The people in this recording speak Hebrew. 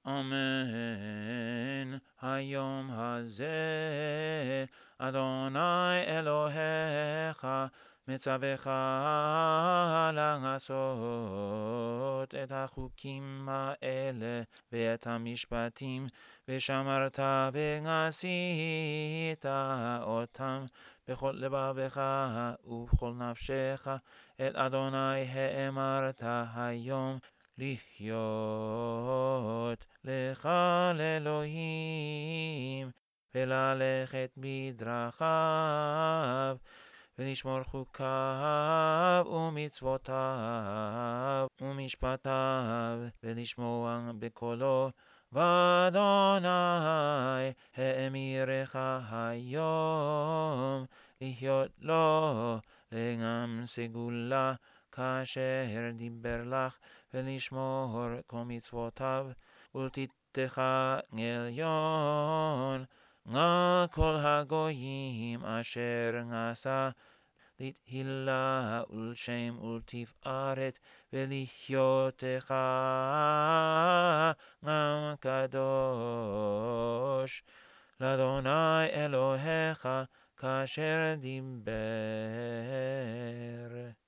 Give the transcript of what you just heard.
אמן. היום הזה אדוני אלוהיך מצווך לעשות את החוקים האלה ואת המשפטים, ושמרת ועשית אותם בכל לבבך ובכל נפשך, את אדוני האמרת היום להיות לך לאלוהים, וללכת בדרכיו, ולשמור חוקיו ומצוותיו ומשפטיו, ולשמוע בקולו, ואדוני האמירך היום להיות לו לעם סגולה, כאשר דיבר לך, ולשמור כל מצוותיו, ולתתך עליון על כל הגויים אשר עשה, לתהילה ולשם ולתפארת, ולהיותך עם קדוש לאדוני אלוהיך כאשר דיבר.